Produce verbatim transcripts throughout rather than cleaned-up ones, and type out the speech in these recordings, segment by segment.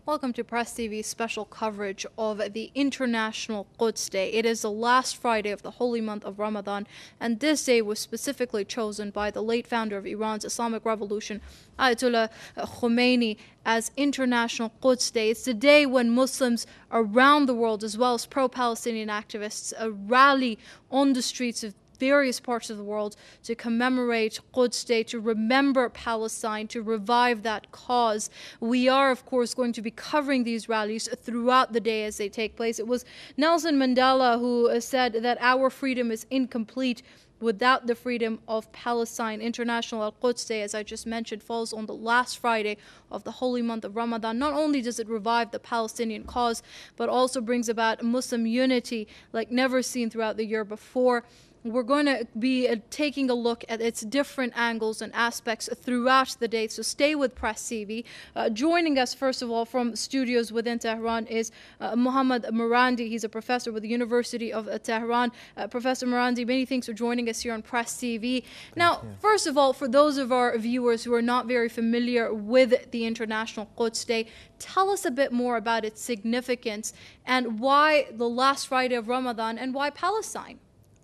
Welcome to Press T V's special coverage of the International Quds Day. It is the last Friday of the holy month of Ramadan, and this day was specifically chosen by the late founder of Iran's Islamic Revolution, Ayatollah Khomeini, as International Quds Day. It's the day when Muslims around the world, as well as pro-Palestinian activists, uh, rally on the streets of various parts of the world to commemorate Quds Day, to remember Palestine, to revive that cause. We are, of course, going to be covering these rallies throughout the day as they take place. It was Nelson Mandela who said that our freedom is incomplete without the freedom of Palestine. International Al-Quds Day, as I just mentioned, falls on the last Friday of the holy month of Ramadan. Not only does it revive the Palestinian cause, but also brings about Muslim unity like never seen throughout the year before. We're going to be uh, taking a look at its different angles and aspects throughout the day, so stay with Press T V. Uh, joining us, first of all, from studios within Tehran is uh, Mohammad Marandi. He's a professor with the University of uh, Tehran. Uh, Professor Marandi, many thanks for joining us here on Press T V. Thank now, you. First of all, for those of our viewers who are not very familiar with the International Quds Day, tell us a bit more about its significance and why the last Friday of Ramadan and why Palestine.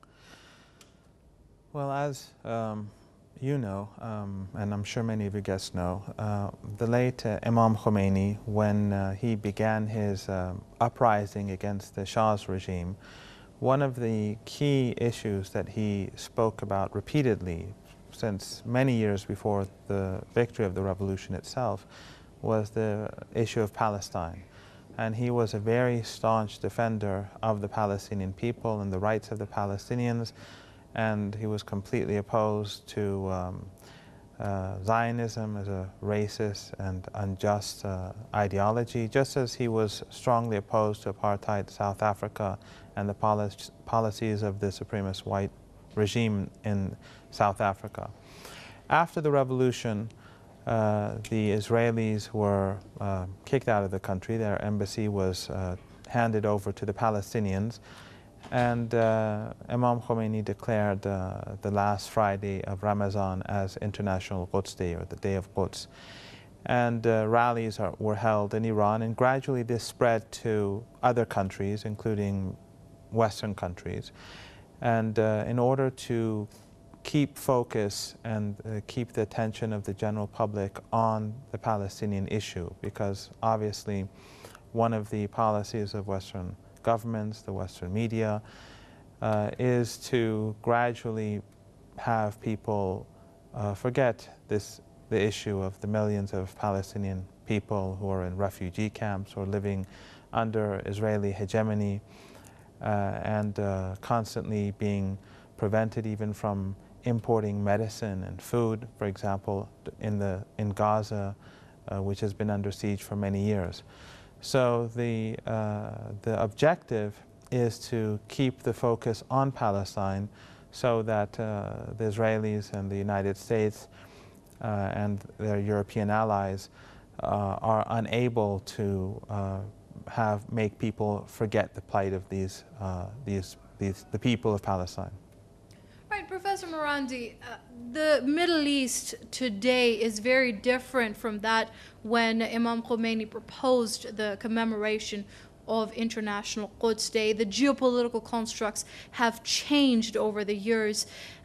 Well, as um, you know, um, and I'm sure many of your guests know, uh, the late uh, Imam Khomeini, when uh, he began his uh, uprising against the Shah's regime, one of the key issues that he spoke about repeatedly since many years before the victory of the revolution itself was the issue of Palestine. And he was a very staunch defender of the Palestinian people and the rights of the Palestinians, and he was completely opposed to um, uh, Zionism as a racist and unjust uh, ideology, just as he was strongly opposed to apartheid South Africa and the polic policies of the supremacist white regime in South Africa. After the revolution, uh, the Israelis were uh, kicked out of the country. Their embassy was uh, handed over to the Palestinians. And uh, Imam Khomeini declared uh, the last Friday of Ramadan as International Quds Day, or the Day of Quds. And uh, rallies are, were held in Iran, and gradually this spread to other countries, including Western countries. And uh, in order to keep focus and uh, keep the attention of the general public on the Palestinian issue, because obviously one of the policies of Western governments, the Western media, uh, is to gradually have people uh, forget this, the issue of the millions of Palestinian people who are in refugee camps or living under Israeli hegemony uh, and uh, constantly being prevented even from importing medicine and food, for example, in, the, in Gaza, uh, which has been under siege for many years. So the, uh, the objective is to keep the focus on Palestine so that uh, the Israelis and the United States uh, and their European allies uh, are unable to uh, have, make people forget the plight of these, uh, these, these, the people of Palestine. Right, Professor Marandi, uh, the Middle East today is very different from that when Imam Khomeini proposed the commemoration of International Quds Day. The geopolitical constructs have changed over the years.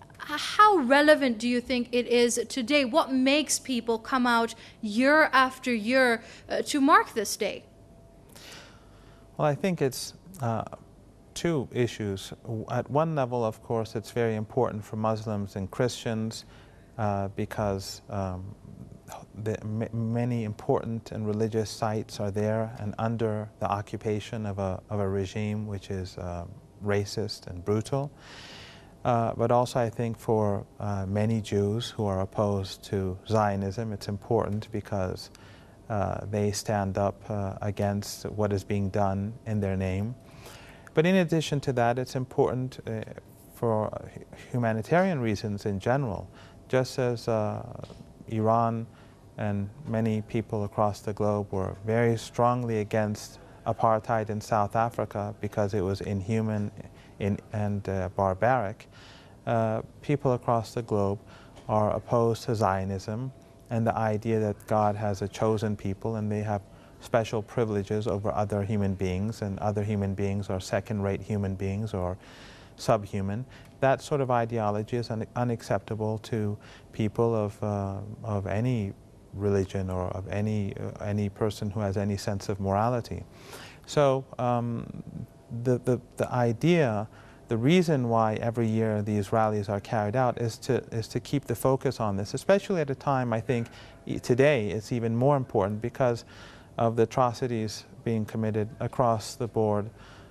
How relevant do you think it is today? What makes people come out year after year uh, to mark this day? Well, I think it's uh, two issues. At one level, of course, it's very important for Muslims and Christians uh, because um, the, many important and religious sites are there and under the occupation of a, of a regime which is uh, racist and brutal. Uh, but also, I think for uh, many Jews who are opposed to Zionism, it's important because uh, they stand up uh, against what is being done in their name. But in addition to that, it's important uh, for humanitarian reasons in general. Just as uh, Iran and many people across the globe were very strongly against apartheid in South Africa because it was inhuman in, and uh, barbaric, uh, people across the globe are opposed to Zionism and the idea that God has a chosen people and they have special privileges over other human beings, and other human beings are second-rate human beings or subhuman. That sort of ideology is un unacceptable to people of, uh, of any religion or of any, uh, any person who has any sense of morality. So um, the, the, the idea, the reason why every year these rallies are carried out is to, is to keep the focus on this, especially at a time, I think, today it's even more important because of the atrocities being committed across the board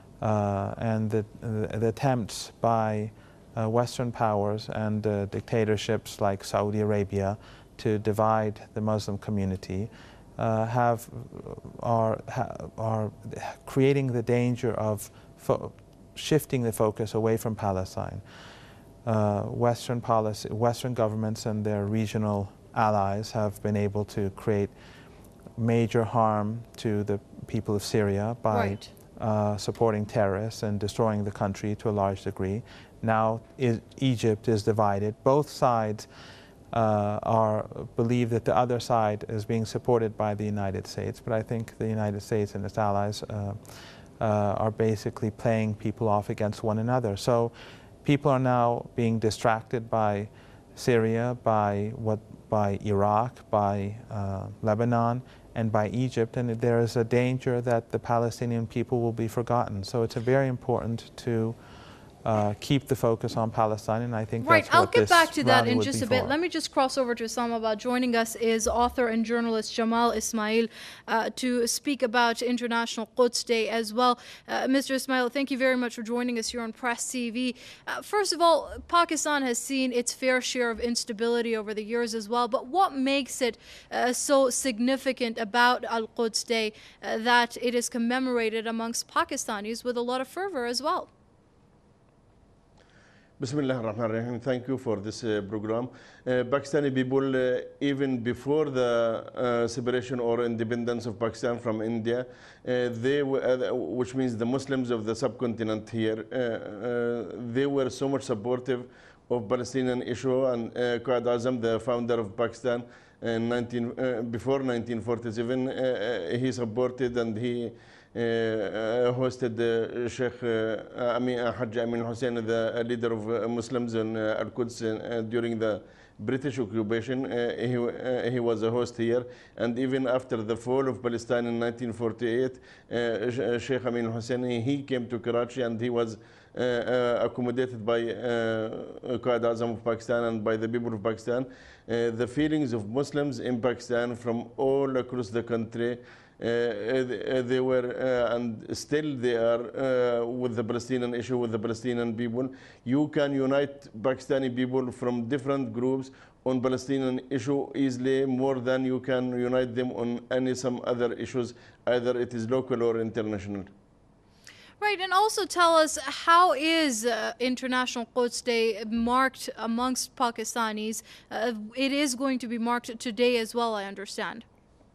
uh, and the, the, the attempts by uh, Western powers and uh, dictatorships like Saudi Arabia to divide the Muslim community uh, have, are, are creating the danger of fo shifting the focus away from Palestine. Uh, Western policy, Western governments and their regional allies have been able to create major harm to the people of Syria by Right. uh, supporting terrorists and destroying the country to a large degree. Now is, Egypt is divided. Both sides uh, are believe that the other side is being supported by the United States, but I think the United States and its allies uh, uh, are basically playing people off against one another. So people are now being distracted by Syria, by what, by Iraq, by uh, Lebanon, and by Egypt, and there is a danger that the Palestinian people will be forgotten. So it's a very important to uh, keep the focus on Palestine, and I think Right, that's I'll what get this back to that rally in would just be a bit. for. Let me just cross over to Islamabad. Joining us is author and journalist Jamal Ismail uh, to speak about International Quds Day as well. Uh, Mister Ismail, thank you very much for joining us here on Press T V. Uh, first of all, Pakistan has seen its fair share of instability over the years as well, but what makes it uh, so significant about Al-Quds Day uh, that it is commemorated amongst Pakistanis with a lot of fervor as well? Bismillah ar-Rahman ar-Rahim. Thank you for this uh, program. Uh, Pakistani people, uh, even before the uh, separation or independence of Pakistan from India, uh, they were, uh, which means the Muslims of the subcontinent here, uh, uh, they were so much supportive of Palestinian issue, and uh, Quaid Azam, the founder of Pakistan, in nineteen, uh, before nineteen forty-seven, uh, he supported and he Uh, hosted uh, Sheikh uh, Amin, uh, Hajj Amin Hussein, the leader of uh, Muslims in uh, Al-Quds uh, during the British occupation. Uh, he, uh, he was a host here, and even after the fall of Palestine in nineteen forty-eight, uh, Sheikh Amin Hussein, he came to Karachi, and he was uh, uh, accommodated by uh, Quaid Azam of Pakistan and by the people of Pakistan. Uh, the feelings of Muslims in Pakistan from all across the country, Uh, they were uh, and still they are uh, with the Palestinian issue, with the Palestinian people. You can unite Pakistani people from different groups on Palestinian issue easily, more than you can unite them on any some other issues, either it is local or international. Right, and also tell us, how is uh, International Quds Day marked amongst Pakistanis? Uh, it is going to be marked today as well, I understand.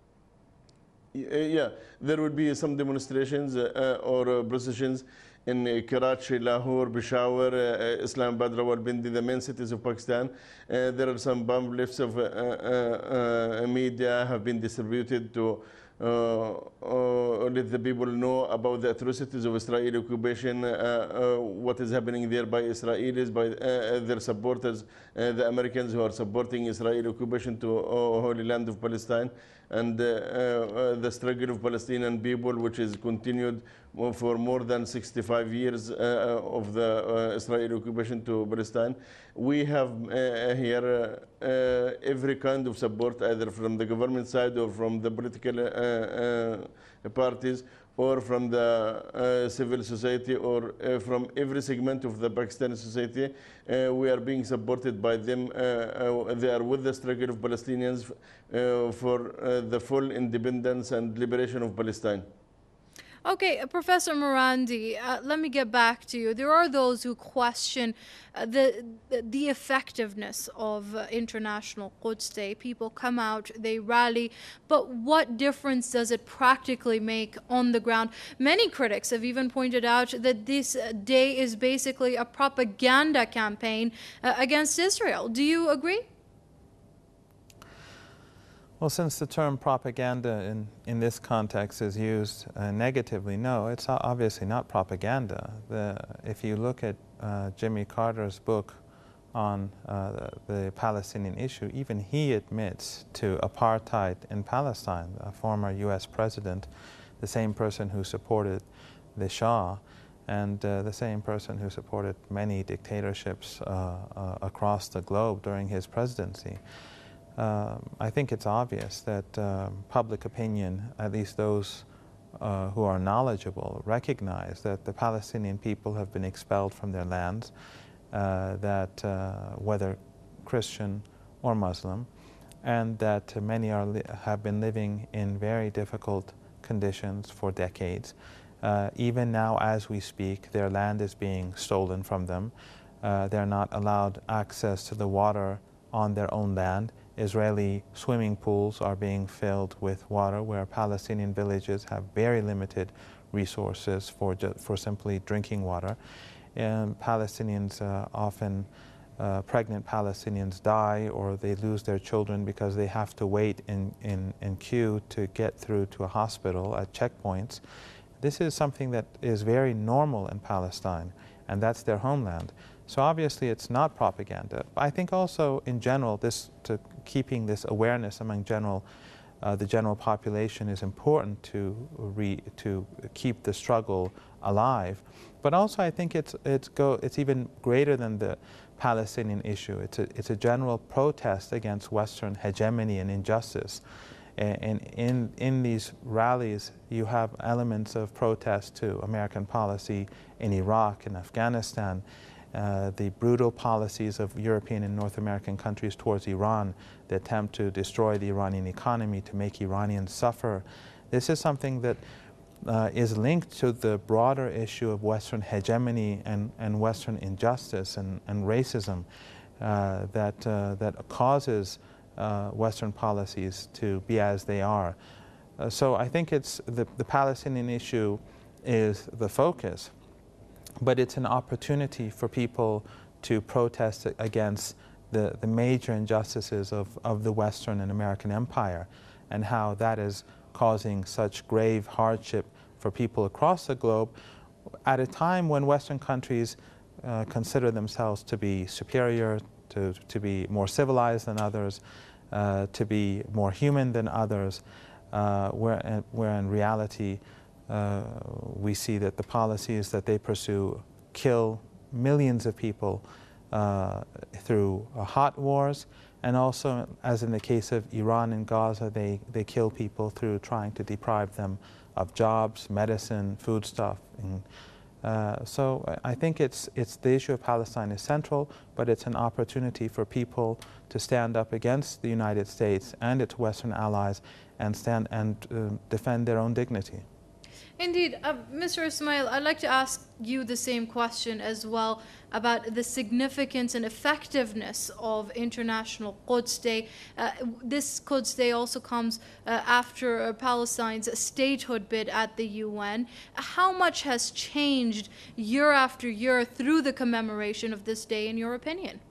Yeah, there will be some demonstrations uh, or uh, processions in uh, Karachi, Lahore, Peshawar, uh, Islamabad, Rawalpindi, the main cities of Pakistan. Uh, there are some pamphlets of uh, uh, uh, media have been distributed to uh, uh, let the people know about the atrocities of Israeli occupation, uh, uh, what is happening there by Israelis, by uh, their supporters, uh, the Americans who are supporting Israeli occupation to uh, Holy Land of Palestine, and uh, uh, the struggle of Palestinian people, which is continued for more than sixty-five years uh, of the uh, Israeli occupation to Palestine. We have uh, here uh, uh, every kind of support, either from the government side or from the political uh, uh, parties, or from the uh, civil society, or uh, from every segment of the Pakistani society. Uh, we are being supported by them. Uh, uh, they are with the struggle of Palestinians uh, for uh, the full independence and liberation of Palestine. Okay, uh, Professor Marandi, uh, let me get back to you. There are those who question uh, the, the the effectiveness of uh, International Quds Day. People come out, they rally, but what difference does it practically make on the ground? Many critics have even pointed out that this uh, day is basically a propaganda campaign uh, against Israel. Do you agree? Well, since the term propaganda in, in this context is used uh, negatively, no, it's obviously not propaganda. The, if you look at uh, Jimmy Carter's book on uh, the, the Palestinian issue, even he admits to apartheid in Palestine. A former U S president, the same person who supported the Shah, and uh, the same person who supported many dictatorships uh, uh, across the globe during his presidency. Uh, I think it's obvious that uh, public opinion, at least those uh, who are knowledgeable, recognize that the Palestinian people have been expelled from their lands, uh, that uh, whether Christian or Muslim, and that uh, many are li have been living in very difficult conditions for decades. Uh, even now, as we speak, their land is being stolen from them. Uh, they're not allowed access to the water on their own land. Israeli swimming pools are being filled with water, where Palestinian villages have very limited resources for, for simply drinking water. And Palestinians, uh, often uh, pregnant Palestinians, die or they lose their children because they have to wait in, in, in queue to get through to a hospital at checkpoints. This is something that is very normal in Palestine, and that's their homeland. So obviously it's not propaganda. I think also in general, this, to keeping this awareness among general, uh, the general population is important to, re, to keep the struggle alive. But also I think it's, it's, go, it's even greater than the Palestinian issue. It's a, it's a general protest against Western hegemony and injustice. And in, in these rallies, you have elements of protest to American policy in Iraq and Afghanistan, uh, the brutal policies of European and North American countries towards Iran, the attempt to destroy the Iranian economy, to make Iranians suffer. This is something that uh, is linked to the broader issue of Western hegemony and, and Western injustice and, and racism uh, that, uh, that causes Uh, Western policies to be as they are. Uh, so I think it's the, the Palestinian issue is the focus, but it's an opportunity for people to protest against the, the major injustices of, of the Western and American empire, and how that is causing such grave hardship for people across the globe at a time when Western countries uh, consider themselves to be superior, to, to be more civilized than others, Uh, to be more human than others, uh, where, uh, where in reality uh, we see that the policies that they pursue kill millions of people uh, through uh, hot wars, and also, as in the case of Iran and Gaza, they, they kill people through trying to deprive them of jobs, medicine, foodstuff. And, Uh, so I think it's, it's the issue of Palestine is central, but it's an opportunity for people to stand up against the United States and its Western allies and stand and uh, defend their own dignity. Indeed. Uh, Mister Ismail, I'd like to ask you the same question as well about the significance and effectiveness of International Quds Day. Uh, this Quds Day also comes uh, after uh, Palestine's statehood bid at the U N. How much has changed year after year through the commemoration of this day, in your opinion?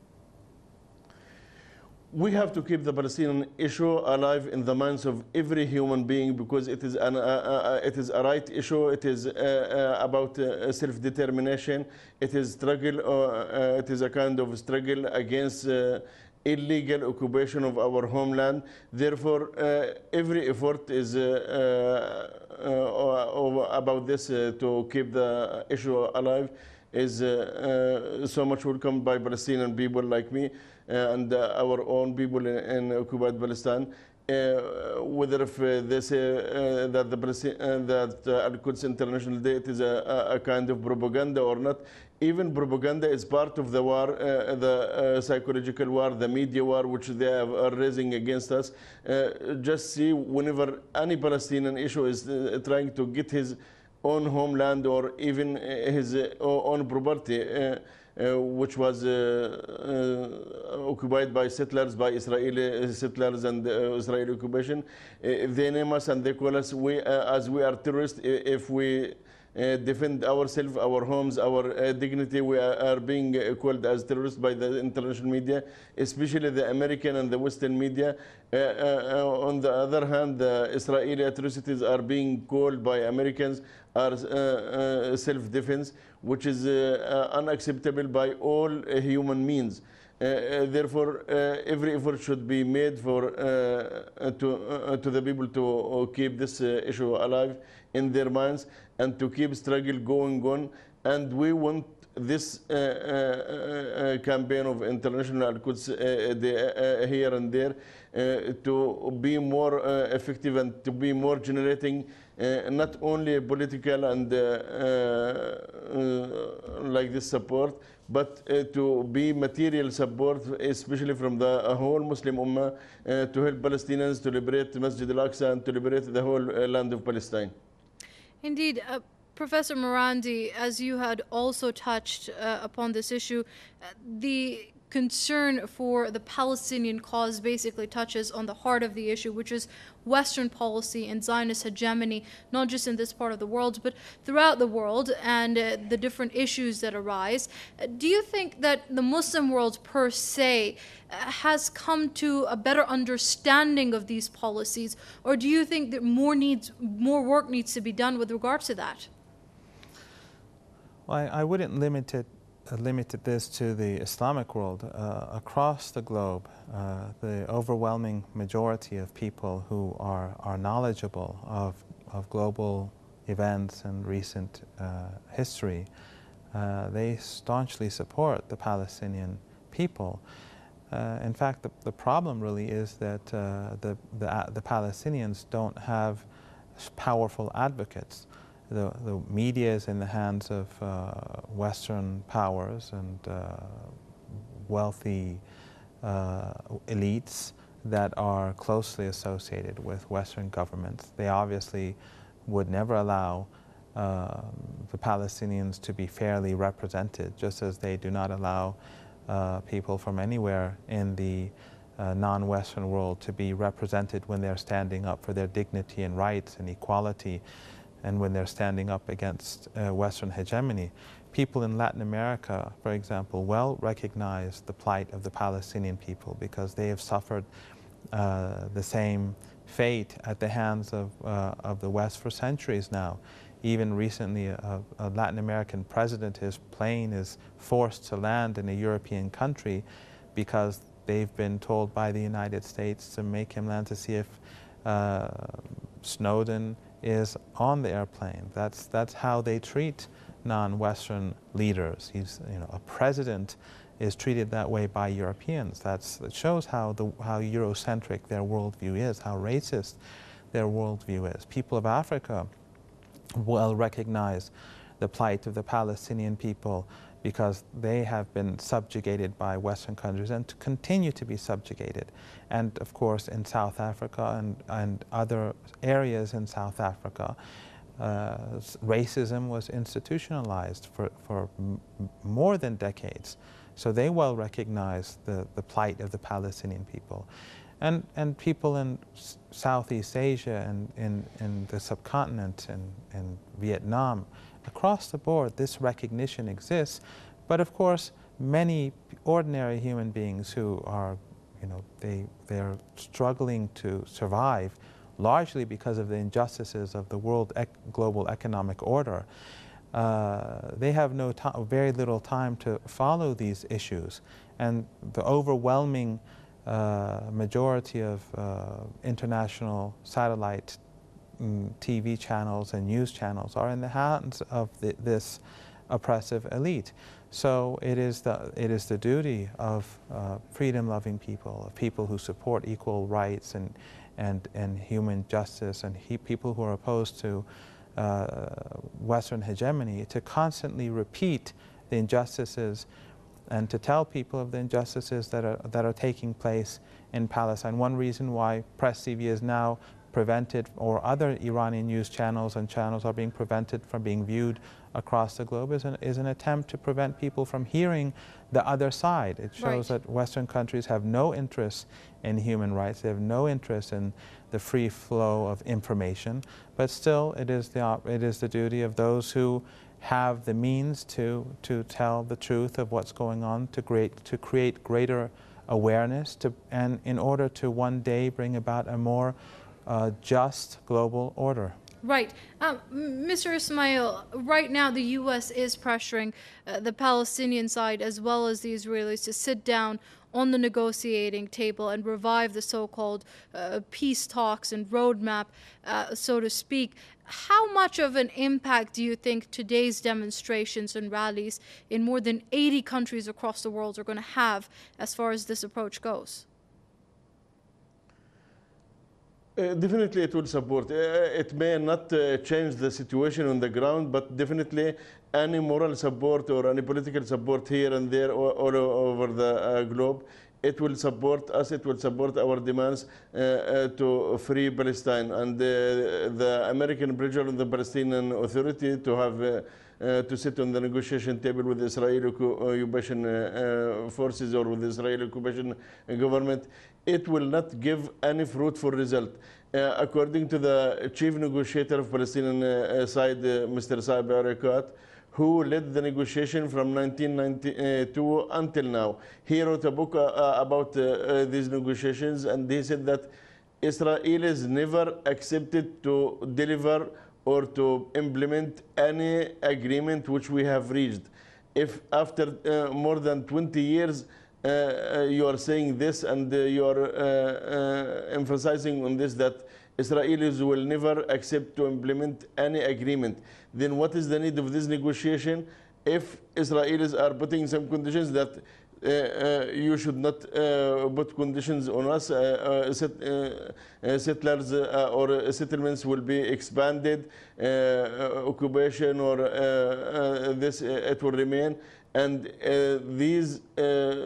We have to keep the Palestinian issue alive in the minds of every human being, because it is, an, uh, uh, it is a right issue. It is uh, uh, about uh, self-determination. It is struggle. Uh, uh, it is a kind of struggle against uh, illegal occupation of our homeland. Therefore, uh, every effort is uh, uh, uh, about this uh, to keep the issue alive is uh, uh, so much welcomed by Palestinian people like me. Uh, and uh, our own people in, in occupied Palestine, uh, whether if uh, they say uh, that the uh, that uh, Al-Quds International Day it is a, a kind of propaganda or not. Even propaganda is part of the war, uh, the uh, psychological war, the media war, which they have, are raising against us. Uh, just see, whenever any Palestinian issue is uh, trying to get his own homeland or even his uh, own property, uh, Uh, which was uh, uh, occupied by settlers, by Israeli settlers and uh, Israeli occupation. Uh, they name us and they call us we, uh, as we are terrorists if we uh, defend ourselves, our homes, our uh, dignity. We are, are being uh, called as terrorists by the international media, especially the American and the Western media. Uh, uh, on the other hand, the Israeli atrocities are being called by Americans as uh, uh, self-defense, which is uh, uh, unacceptable by all uh, human means. Uh, uh, therefore, uh, every effort should be made for uh, to uh, to the people to uh, keep this uh, issue alive in their minds and to keep struggle going on. And we want this uh, uh, uh, campaign of international Al-Quds uh, the, uh, here and there uh, to be more uh, effective and to be more generating uh, not only political and uh, uh, like this support, but uh, to be material support, especially from the uh, whole Muslim Ummah, uh, to help Palestinians to liberate Masjid al-Aqsa and to liberate the whole uh, land of Palestine. Indeed. Uh, Professor Marandi, as you had also touched uh, upon this issue, uh, the concern for the Palestinian cause basically touches on the heart of the issue, which is Western policy and Zionist hegemony, not just in this part of the world, but throughout the world, and uh, the different issues that arise. Uh, do you think that the Muslim world per se uh, has come to a better understanding of these policies, or do you think that more needs, more work needs to be done with regard to that? Well, I, I wouldn't limit it uh, limited this to the Islamic world. Uh, across the globe, uh, the overwhelming majority of people who are, are knowledgeable of, of global events and recent uh, history, uh, they staunchly support the Palestinian people. Uh, in fact, the, the problem really is that uh, the, the, uh, the Palestinians don't have powerful advocates. The, the media is in the hands of uh, Western powers and uh, wealthy uh, elites that are closely associated with Western governments. They obviously would never allow uh, the Palestinians to be fairly represented, just as they do not allow uh, people from anywhere in the uh, non-Western world to be represented when they're standing up for their dignity and rights and equality, and when they're standing up against uh, Western hegemony. People in Latin America, for example, well recognize the plight of the Palestinian people because they have suffered uh, the same fate at the hands of, uh, of the West for centuries now. Even recently, a, a Latin American president, his plane is forced to land in a European country because they've been told by the United States to make him land to see if uh, Snowden is on the airplane. That's, that's how they treat non-Western leaders. He's, you know, a president is treated that way by Europeans. That's, that shows how, the, how Eurocentric their worldview is, how racist their worldview is. People of Africa well recognize the plight of the Palestinian people because they have been subjugated by Western countries and to continue to be subjugated. And of course in South Africa and, and other areas in South Africa, uh, racism was institutionalized for, for m more than decades. So they well recognize the, the plight of the Palestinian people. And, and people in S Southeast Asia and in, in the subcontinent and in Vietnam, across the board, this recognition exists. But of course, many ordinary human beings who are, you know, they, they're struggling to survive, largely because of the injustices of the world ec global economic order. Uh, they have no time, very little time to follow these issues. And the overwhelming uh, majority of uh, international satellite mm, T V channels and news channels are in the hands of the, this oppressive elite. So it is the, it is the duty of uh, freedom-loving people, of people who support equal rights and, and, and human justice, and he, people who are opposed to uh, Western hegemony, to constantly repeat the injustices and to tell people of the injustices that are, that are taking place in Palestine. One reason why Press T V is now prevented, or other Iranian news channels and channels are being prevented from being viewed across the globe, is an, is an attempt to prevent people from hearing the other side. It shows Right. that Western countries have no interest in human rights. They have no interest in the free flow of information. But still, it is the, op- it is the duty of those who have the means to, to tell the truth of what's going on, to create, to create greater awareness, to, and in order to one day bring about a more uh, just global order. Right. Um, Mister Ismail, right now the U S is pressuring uh, the Palestinian side as well as the Israelis to sit down on the negotiating table and revive the so-called uh, peace talks and roadmap, uh, so to speak. How much of an impact do you think today's demonstrations and rallies in more than eighty countries across the world are going to have as far as this approach goes? Uh, definitely it will support. Uh, it may not uh, change the situation on the ground, but definitely any moral support or any political support here and there all, all over the uh, globe, it will support us, it will support our demands uh, uh, to free Palestine. And uh, the American pressure on the Palestinian Authority to have uh, uh, to sit on the negotiation table with the Israeli occupation uh, uh, forces or with the Israeli occupation government, it will not give any fruitful result. Uh, according to the chief negotiator of Palestinian uh, side, uh, Mister Saeb Erekat, who led the negotiation from nineteen ninety-two until now. He wrote a book uh, about uh, uh, these negotiations, and he said that Israelis never accepted to deliver or to implement any agreement which we have reached. If after uh, more than twenty years uh, uh, you are saying this and uh, you are uh, uh, emphasizing on this that Israelis will never accept to implement any agreement, then what is the need of this negotiation if Israelis are putting some conditions that uh, uh, you should not uh, put conditions on us, uh, uh, set, uh, uh, settlers uh, or settlements will be expanded, uh, uh, occupation or uh, uh, this, uh, it will remain. And uh, these uh,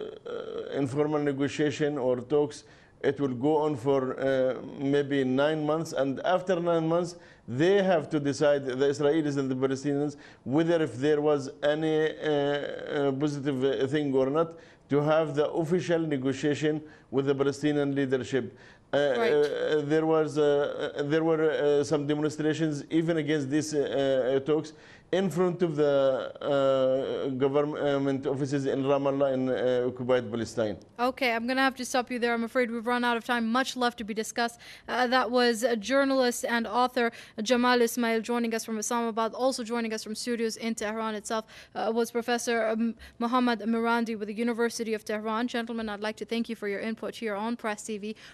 uh, informal negotiation or talks, it will go on for uh, maybe nine months, and after nine months, they have to decide, the Israelis and the Palestinians, whether if there was any uh, uh, positive thing or not, to have the official negotiation with the Palestinian leadership. Uh, Right. uh, there was uh, there were uh, some demonstrations even against these uh, uh, talks in front of the uh, government offices in Ramallah in uh, occupied Palestine. Okay, I'm going to have to stop you there. I'm afraid we've run out of time. Much left to be discussed. Uh, that was a journalist and author Jamal Ismail joining us from Islamabad. Also joining us from studios in Tehran itself uh, was Professor um, Mohammad Mirandi with the University of Tehran. Gentlemen, I'd like to thank you for your input here on Press T V.